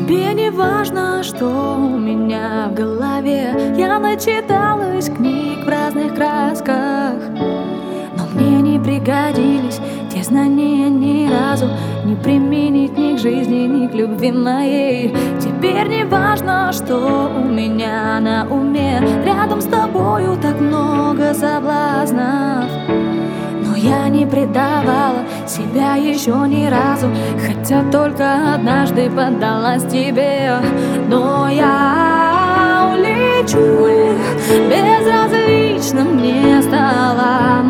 Тебе не важно, что у меня в голове. Я начиталась книг в разных красках, но мне не пригодились те знания ни разу. Не применить ни к жизни, ни к любви моей. Теперь не важно, что у меня на уме. Рядом с тобою так много соблазнов, но я не предавала себя еще ни разу, хотя только однажды поддалась тебе. Но я улечу, безразлично мне стало.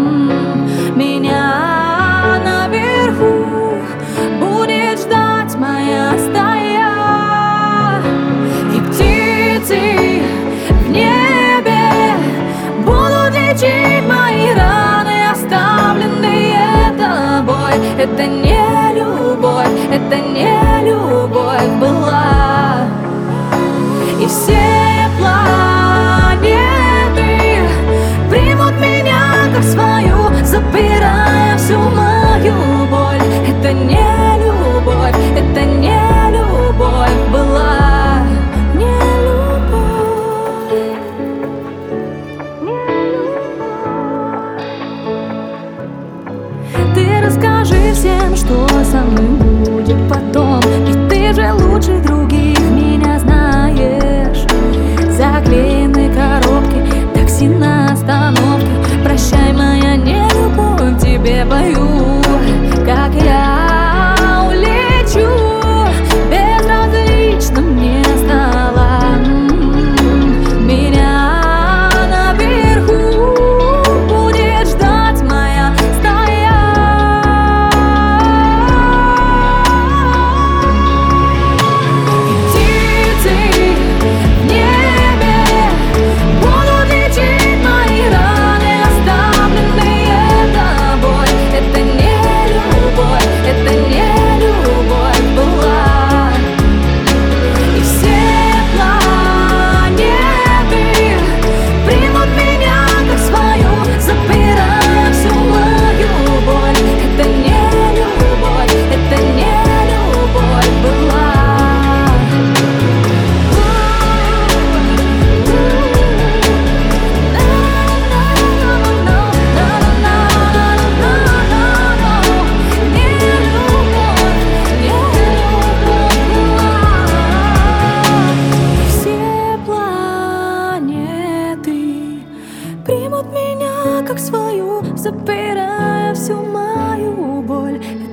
Меня наверху будет ждать моя стая, и птицы в небе будут лечить мои раны, оставленные тобой. Это не любовь, это не любовь была. И все планеты примут меня как свою, забирая всю мою боль. Это не любовь, это не любовь была. Не любовь, не любовь. Ты расскажи всем, что со мной будет потом, ведь ты же лучше других меня знаешь. Заклеены коробки, такси на остановке. Прощай, моя нелюбовь, тебе пою, как я улечу, безразлично мне стало. Меня наверху будет ждать моя стая, и птицы в небе будут лечить мои раны, оставленные тобой. Это не любовь, это не любовь была. И все планеты примут меня как свою, забирая всю мою боль. Это не любовь, это не любовь была. Все планеты примут меня как свою, забирая всю мою боль.